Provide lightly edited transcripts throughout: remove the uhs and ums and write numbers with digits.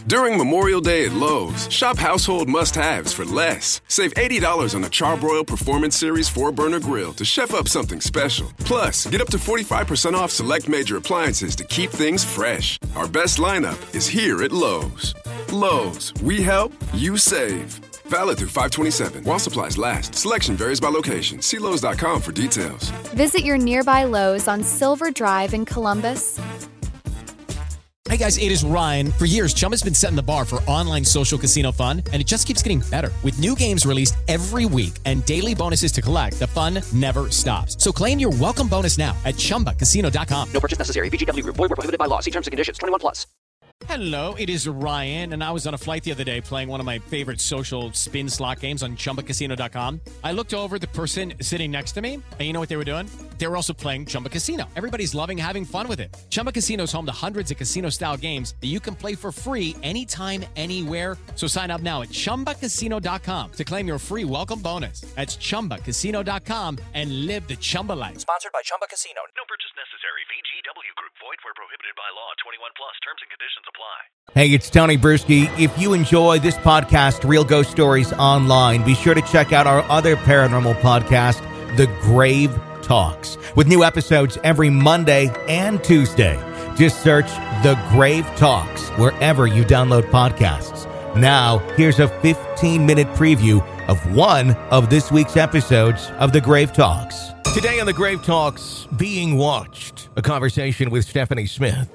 During Memorial Day at Lowe's, shop household must-haves for less. Save $80 on a Charbroil Performance Series 4-burner grill to chef up something special. Plus, get up to 45% off select major appliances to keep things fresh. Our best lineup is here at Lowe's. Lowe's, we help, you save. Valid through 5/27. While supplies last. Selection varies by location. See Lowe's.com for details. Visit your nearby Lowe's on Silver Drive in Columbus. Hey guys, it is Ryan. For years, Chumba's been setting the bar for online social casino fun, and it just keeps getting better. With new games released every week and daily bonuses to collect, the fun never stops. So claim your welcome bonus now at ChumbaCasino.com. No purchase necessary. VGW Group. Void where prohibited by law. See terms and conditions. 21 plus. Hello, it is Ryan, and I was on a flight the other day playing one of my favorite social spin slot games on ChumbaCasino.com. I looked over at the person sitting next to me, and you know what they were doing? They were also playing Chumba Casino. Everybody's loving having fun with it. Chumba Casino is home to hundreds of casino-style games that you can play for free anytime, anywhere. So sign up now at ChumbaCasino.com to claim your free welcome bonus. That's ChumbaCasino.com and live the Chumba life. Sponsored by Chumba Casino. No purchase necessary. VGW Group. Void where prohibited by law. 21 plus. Terms and conditions apply. Hey, it's Tony Bruschi. If you enjoy this podcast, Real Ghost Stories Online, be sure to check out our other paranormal podcast, The Grave Talks, with new episodes every Monday and Tuesday. Just search The Grave Talks wherever you download podcasts. Now, here's a 15-minute preview of one of this week's episodes of The Grave Talks. Today on The Grave Talks, Being Watched, a conversation with Stephanie Smith.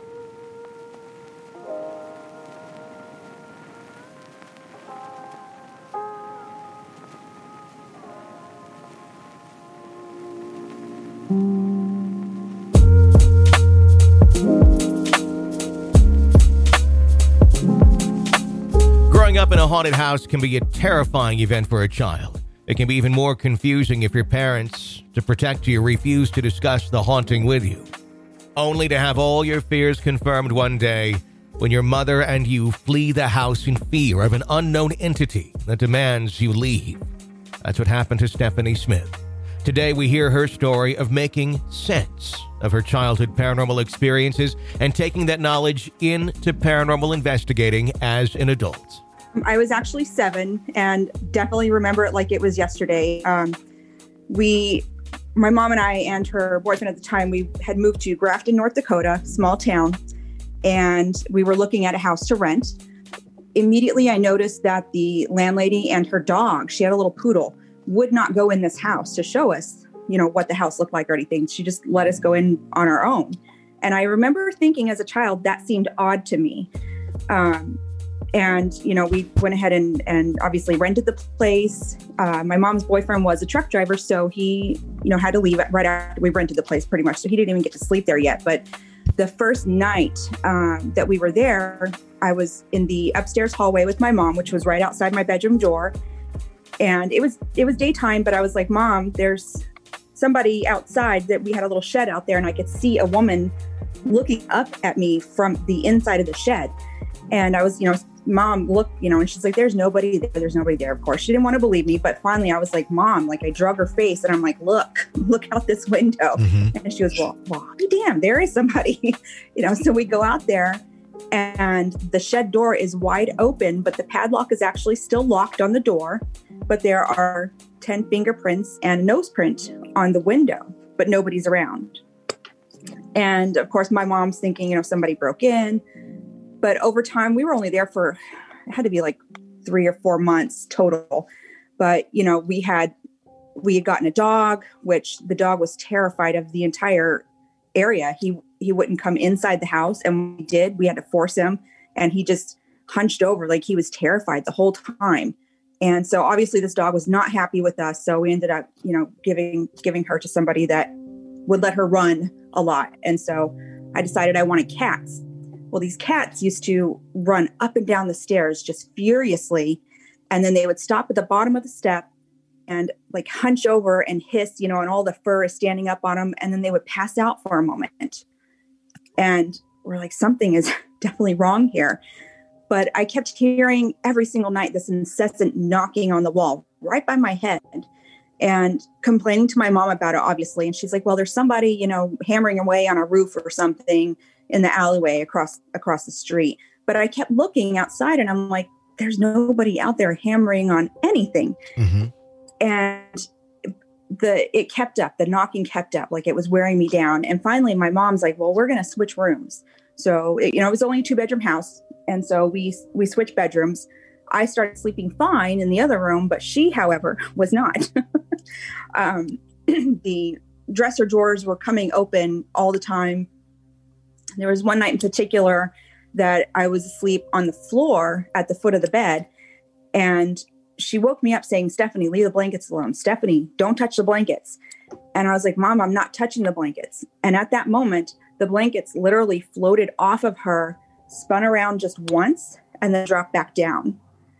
Growing up in a haunted house can be a terrifying event for a child. It can be even more confusing if your parents, to protect you, refuse to discuss the haunting with you, only to have all your fears confirmed one day when your mother and you flee the house in fear of an unknown entity that demands you leave. That's what happened to Stephanie Smith. Today, we hear her story of making sense of her childhood paranormal experiences and taking that knowledge into paranormal investigating as an adult. I was actually 7 and definitely remember it like it was yesterday. My mom and I and her boyfriend at the time, we had moved to Grafton, North Dakota, small town, and we were looking at a house to rent. Immediately, I noticed that the landlady and her dog, she had a little poodle, would not go in this house to show us, what the house looked like or anything. She just let us go in on our own. And I remember thinking as a child, that seemed odd to me. And, we went ahead and obviously rented the place. My mom's boyfriend was a truck driver, so he, had to leave right after we rented the place pretty much. So he didn't even get to sleep there yet. But the first night that we were there, I was in the upstairs hallway with my mom, which was right outside my bedroom door. And it was daytime, but I was like, Mom, there's somebody outside. That we had a little shed out there, and I could see a woman looking up at me from the inside of the shed. And I was, Mom, look, and she's like, there's nobody there. There's nobody there. Of course, she didn't want to believe me. But finally, I was like, Mom, I drug her face and I'm like, look out this window. Mm-hmm. And she was, well, I'll be damned, there is somebody, so we go out there and the shed door is wide open, but the padlock is actually still locked on the door. But there are 10 fingerprints and a nose print on the window, but nobody's around. And of course, my mom's thinking, somebody broke in. But over time, we were only there for, it had to be 3 or 4 months total. But, we had gotten a dog, which the dog was terrified of the entire area. He wouldn't come inside the house. And when we did, we had to force him. And he just hunched over like he was terrified the whole time. And so obviously this dog was not happy with us. So we ended up, giving her to somebody that would let her run a lot. And so I decided I wanted cats. Well, these cats used to run up and down the stairs just furiously. And then they would stop at the bottom of the step and hunch over and hiss, and all the fur is standing up on them. And then they would pass out for a moment. And we're like, something is definitely wrong here. But I kept hearing every single night this incessant knocking on the wall right by my head and complaining to my mom about it, obviously. And she's like, well, there's somebody, hammering away on a roof or something in the alleyway across the street. But I kept looking outside and I'm like, there's nobody out there hammering on anything. And it kept up, the knocking kept up, like it was wearing me down. And finally my mom's like, well, we're going to switch rooms. So, it was only a 2-bedroom house. And so we switched bedrooms. I started sleeping fine in the other room, but she, however, was not. The dresser drawers were coming open all the time. There was one night in particular that I was asleep on the floor at the foot of the bed. And she woke me up saying, Stephanie, leave the blankets alone. Stephanie, don't touch the blankets. And I was like, Mom, I'm not touching the blankets. And at that moment, the blankets literally floated off of her, spun around just once, and then dropped back down.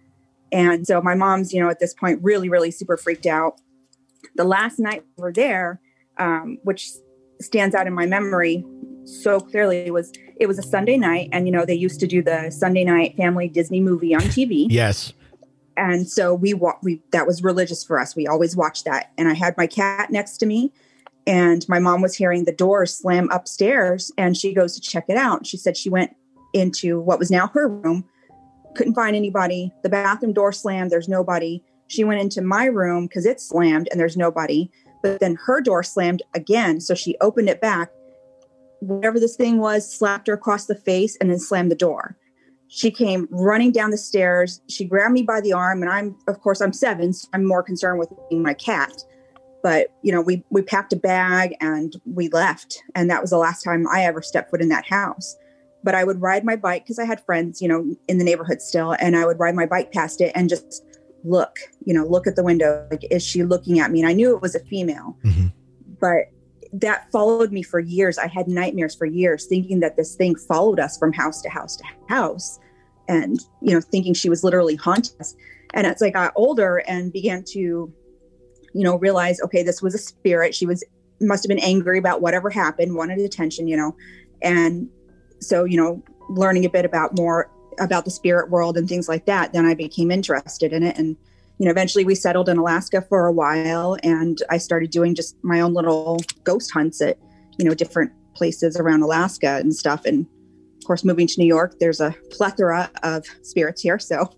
And so my mom's, at this point, really, really super freaked out. The last night we were there, which stands out in my memory so clearly, it was a Sunday night. And, they used to do the Sunday night family Disney movie on TV. Yes. And so that was religious for us. We always watched that. And I had my cat next to me, and my mom was hearing the door slam upstairs, and she goes to check it out. She said she went into what was now her room, couldn't find anybody. The bathroom door slammed. There's nobody. She went into my room because it slammed and there's nobody. But then her door slammed again. So she opened it back. Whatever this thing was, slapped her across the face and then slammed the door. She came running down the stairs. She grabbed me by the arm, and I'm 7, so I'm more concerned with my cat. But, we packed a bag and we left. And that was the last time I ever stepped foot in that house. But I would ride my bike because I had friends, in the neighborhood still. And I would ride my bike past it and just look at the window. Like, is she looking at me? And I knew it was a female, but that followed me for years. I had nightmares for years thinking that this thing followed us from house to house to house, and, thinking she was literally haunting us. And as I got older and began to, realize, okay, this was a spirit. She must've been angry about whatever happened, wanted attention, and so, learning a bit more about the spirit world and things like that, then I became interested in it. And, eventually we settled in Alaska for a while, and I started doing just my own little ghost hunts at, different places around Alaska and stuff. And of course, moving to New York, there's a plethora of spirits here. So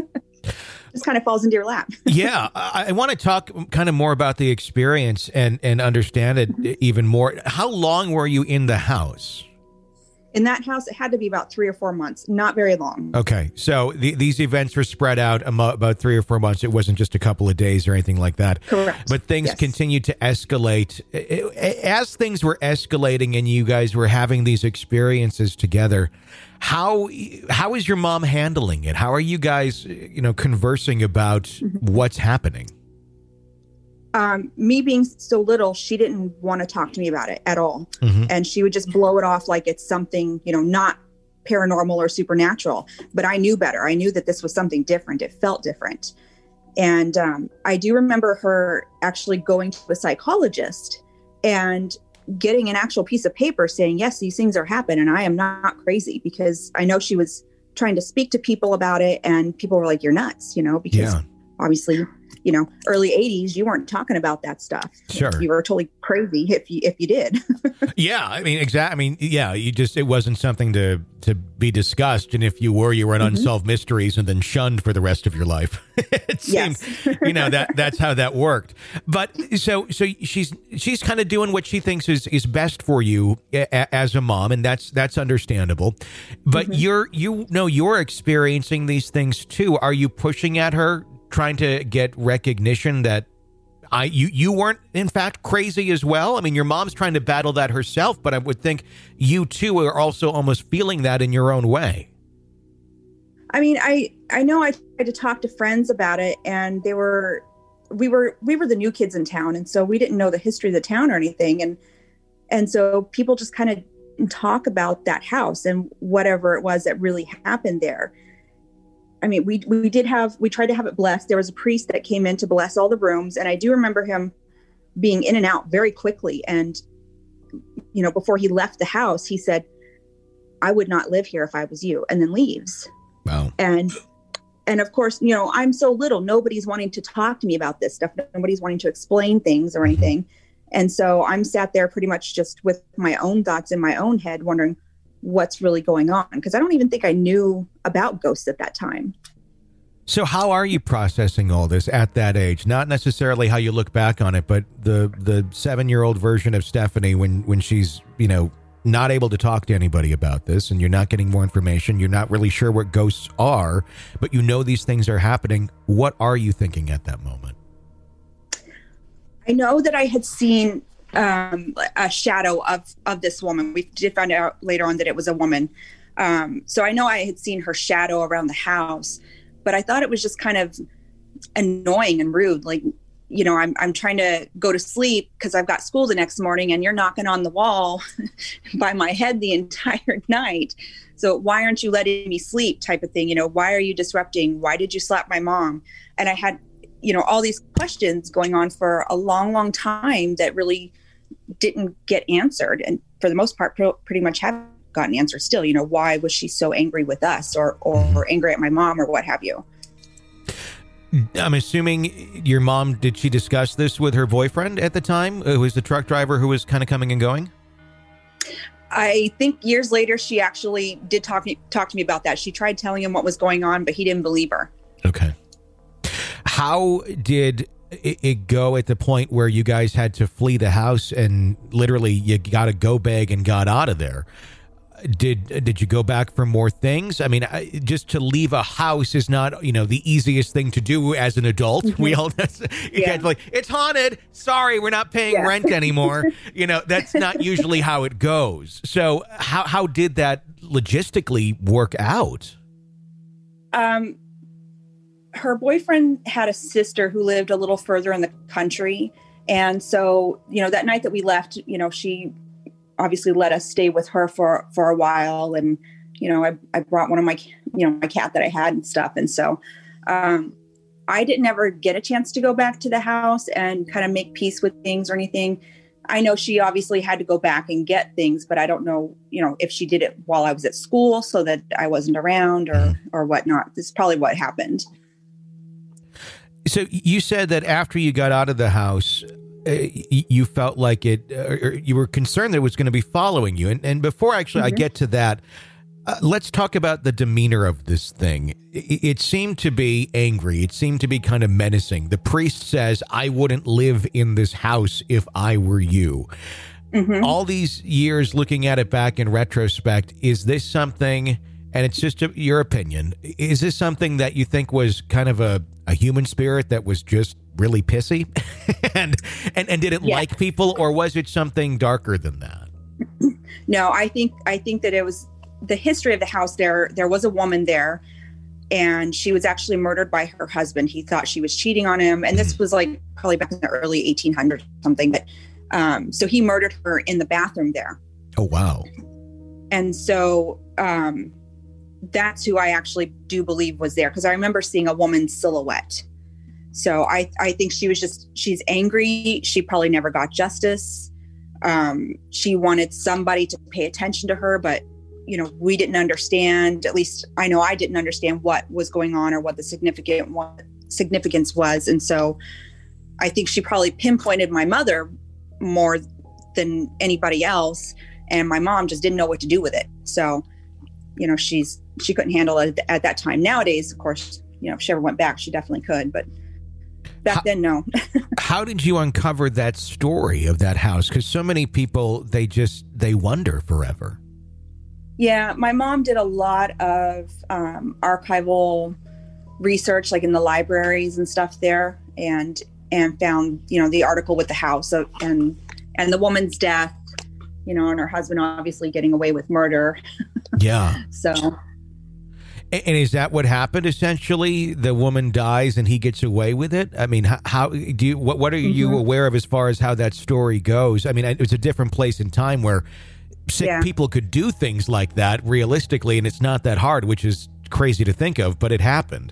just kind of falls into your lap. Yeah. I want to talk kind of more about the experience and understand it even more. How long were you in the house? In that house, it had to be about 3 or 4 months, not very long. Okay. So these events were spread out about 3 or 4 months. It wasn't just a couple of days or anything like that. Correct. But things continued to escalate. As things were escalating and you guys were having these experiences together, how is your mom handling it? How are you guys, conversing about what's happening? Me being so little, she didn't want to talk to me about it at all. And she would just blow it off like it's something, not paranormal or supernatural. But I knew better. I knew that this was something different. It felt different. And I do remember her actually going to a psychologist and getting an actual piece of paper saying, yes, these things are happening, and I am not crazy, because I know she was trying to speak to people about it, and people were like, you're nuts, because obviously, early 80s, you weren't talking about that stuff. Sure. You were totally crazy if you did. Yeah. I mean, exactly. I mean, yeah, it wasn't something to be discussed. And if you were unsolved mysteries and then shunned for the rest of your life. It seemed, that's how that worked. But so she's kind of doing what she thinks is best for you as a mom. And that's understandable. But you're experiencing these things too. Are you pushing at her, trying to get recognition that you weren't in fact crazy as well? I mean, your mom's trying to battle that herself, but I would think you too are also almost feeling that in your own way. I mean, I know I tried to talk to friends about it, and we were the new kids in town, and so we didn't know the history of the town or anything, and so people just kind of talk about that house and whatever it was that really happened there. I mean, we tried to have it blessed. There was a priest that came in to bless all the rooms. And I do remember him being in and out very quickly. And, before he left the house, he said, I would not live here if I was you, and then leaves. Wow. And of course, I'm so little, nobody's wanting to talk to me about this stuff. Nobody's wanting to explain things or anything. And so I'm sat there pretty much just with my own thoughts in my own head, wondering, what's really going on, because I don't even think I knew about ghosts at that time. So how are you processing all this at that age? Not necessarily how you look back on it, but the 7-year-old version of Stephanie when she's, not able to talk to anybody about this, and you're not getting more information. You're not really sure what ghosts are, but these things are happening. What are you thinking at that moment? I know that I had seen a shadow of this woman. We did find out later on that it was a woman. So I know I had seen her shadow around the house, but I thought it was just kind of annoying and rude. Like, I'm trying to go to sleep because I've got school the next morning, and you're knocking on the wall by my head the entire night. So why aren't you letting me sleep, type of thing? Why are you disrupting? Why did you slap my mom? And I had, all these questions going on for a long, long time that really didn't get answered. And for the most part, pretty much haven't gotten answered still. Why was she so angry with us or angry at my mom or what have you? I'm assuming your mom, did she discuss this with her boyfriend at the time, who was the truck driver who was kind of coming and going? I think years later, she actually did talk to me about that. She tried telling him what was going on, but he didn't believe her. Okay. How did it go at the point where you guys had to flee the house and literally you got a go bag and got out of there? Did you go back for more things? I mean, just to leave a house is not, the easiest thing to do as an adult. Mm-hmm. We all, can't like, it's haunted. Sorry, we're not paying rent anymore. That's not usually how it goes. So how did that logistically work out? Her boyfriend had a sister who lived a little further in the country. And so, that night that we left, she obviously let us stay with her for a while. And, I brought one of my, my cat that I had and stuff. And so, I didn't ever get a chance to go back to the house and kind of make peace with things or anything. I know she obviously had to go back and get things, but I don't know, if she did it while I was at school so that I wasn't around or whatnot. This is probably what happened. So you said that after you got out of the house, you felt like or you were concerned that it was going to be following you. And before actually I get to that, let's talk about the demeanor of this thing. It seemed to be angry. It seemed to be kind of menacing. The priest says, I wouldn't live in this house if I were you. Mm-hmm. All these years looking at it back in retrospect, is this something, and it's just your opinion, is this something that you think was kind of a human spirit that was just really pissy and didn't like people, or was it something darker than that? No, I think that it was the history of the house. There was a woman there, and she was actually murdered by her husband. He thought she was cheating on him. And this was like probably back in the early 1800s or something. But so he murdered her in the bathroom there. Oh, wow. And so that's who I actually do believe was there, because I remember seeing a woman's silhouette. So I think she's angry. She probably never got justice. She wanted somebody to pay attention to her, but, we didn't understand. At least I know I didn't understand what was going on or what the significance was. And so I think she probably pinpointed my mother more than anybody else. And my mom just didn't know what to do with it. So, she couldn't handle it at that time. Nowadays, of course, if she ever went back, she definitely could. But back then, no. How did you uncover that story of that house? Because so many people, they wonder forever. Yeah, my mom did a lot of archival research, like in the libraries and stuff there, and found, the article with the house and the woman's death, and her husband obviously getting away with murder. Yeah. So. And is that what happened? Essentially, the woman dies and he gets away with it. I mean, how do you? What are you aware of as far as how that story goes? I mean, it's a different place in time where sick people could do things like that realistically, and it's not that hard, which is crazy to think of, but it happened.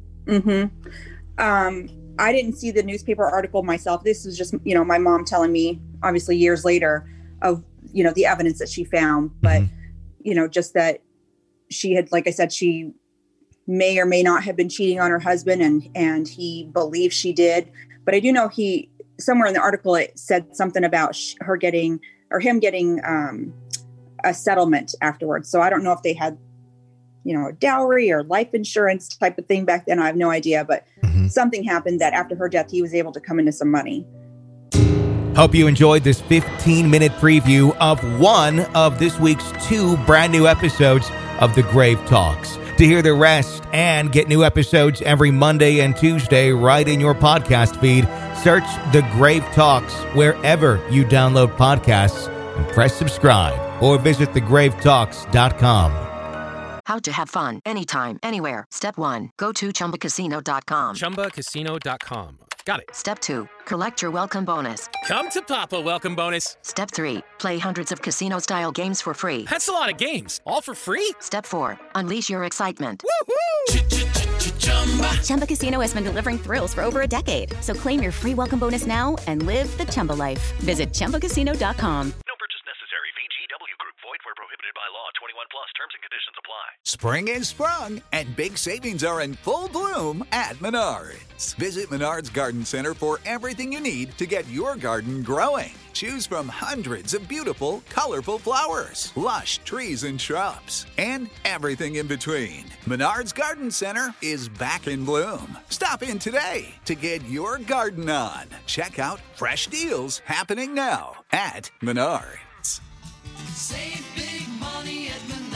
I didn't see the newspaper article myself. This was just, my mom telling me, obviously years later, of the evidence that she found, but just that she had, like I said, she may or may not have been cheating on her husband, and he believed she did. But I do know somewhere in the article, it said something about him getting a settlement afterwards. So I don't know if they had, a dowry or life insurance type of thing back then. I have no idea, but something happened that after her death, he was able to come into some money. Hope you enjoyed this 15-minute preview of one of this week's 2 brand new episodes of The Grave Talks. To hear the rest and get new episodes every Monday and Tuesday right in your podcast feed, search The Grave Talks wherever you download podcasts and press subscribe or visit thegravetalks.com. How to have fun anytime, anywhere. Step 1. Go to ChumbaCasino.com. ChumbaCasino.com. Got it. Step 2. Collect your welcome bonus. Come to Papa welcome bonus. Step 3. Play hundreds of casino-style games for free. That's a lot of games. All for free? Step 4. Unleash your excitement. Woohoo! Chumba Casino has been delivering thrills for over a decade. So claim your free welcome bonus now and live the Chumba life. Visit ChumbaCasino.com. No purchase necessary. VGW Group. Void where prohibited by law. 21 plus. Terms and conditions apply. Spring is sprung, and big savings are in full bloom at Menards. Visit Menards Garden Center for everything you need to get your garden growing. Choose from hundreds of beautiful, colorful flowers, lush trees and shrubs, and everything in between. Menards Garden Center is back in bloom. Stop in today to get your garden on. Check out fresh deals happening now at Menards. Save big money at Menards.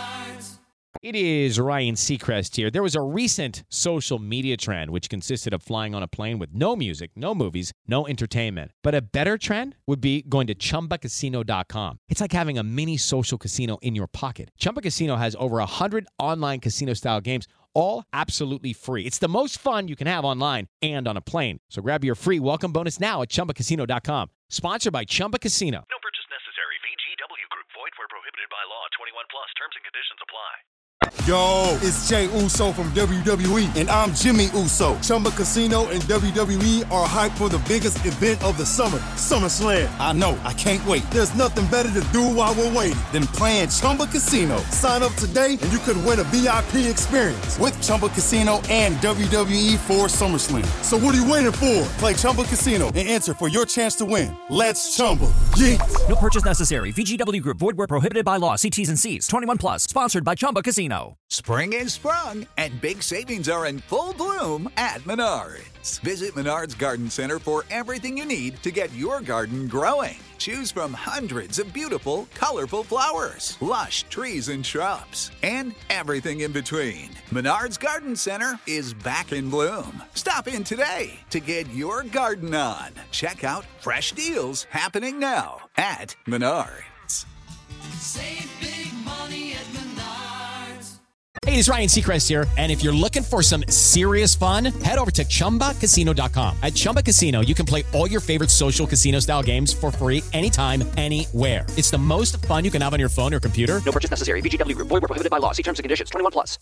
It is Ryan Seacrest here. There was a recent social media trend which consisted of flying on a plane with no music, no movies, no entertainment. But a better trend would be going to ChumbaCasino.com. It's like having a mini social casino in your pocket. Chumba Casino has over 100 online casino-style games, all absolutely free. It's the most fun you can have online and on a plane. So grab your free welcome bonus now at ChumbaCasino.com. Sponsored by Chumba Casino. No purchase necessary. VGW Group. Void where prohibited by law. 21 plus. Terms and conditions apply. Yo, it's Jay Uso from WWE, and I'm Jimmy Uso. Chumba Casino and WWE are hyped for the biggest event of the summer, SummerSlam. I know, I can't wait. There's nothing better to do while we're waiting than playing Chumba Casino. Sign up today and you could win a VIP experience with Chumba Casino and WWE for SummerSlam. So what are you waiting for? Play Chumba Casino and enter for your chance to win. Let's Chumba. Yeet. No purchase necessary. VGW Group. Void where prohibited by law. See T's and C's. 21 plus. Sponsored by Chumba Casino. Spring is sprung, and big savings are in full bloom at Menards. Visit Menards Garden Center for everything you need to get your garden growing. Choose from hundreds of beautiful, colorful flowers, lush trees and shrubs, and everything in between. Menards Garden Center is back in bloom. Stop in today to get your garden on. Check out fresh deals happening now at Menards. Save big money at Menards. Hey, it's Ryan Seacrest here. And if you're looking for some serious fun, head over to ChumbaCasino.com. At Chumba Casino, you can play all your favorite social casino-style games for free anytime, anywhere. It's the most fun you can have on your phone or computer. No purchase necessary. VGW Group. Void where prohibited by law. See terms and conditions. 21 plus.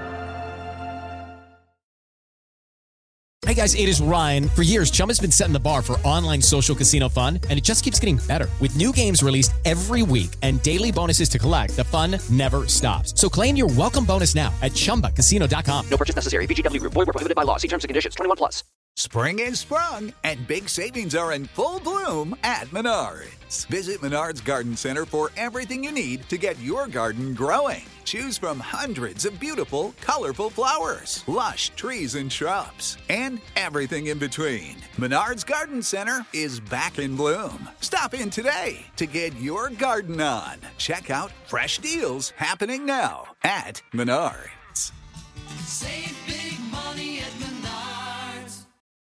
Hey guys, it is Ryan. For years, Chumba's been setting the bar for online social casino fun, and it just keeps getting better. With new games released every week and daily bonuses to collect, the fun never stops. So claim your welcome bonus now at ChumbaCasino.com. No purchase necessary. VGW Group. Void where prohibited by law. See terms and conditions. 21 plus. Spring is sprung, and big savings are in full bloom at Menards. Visit Menards Garden Center for everything you need to get your garden growing. Choose from hundreds of beautiful, colorful flowers, lush trees and shrubs, and everything in between. Menards Garden Center is back in bloom. Stop in today to get your garden on. Check out fresh deals happening now at Menards. Save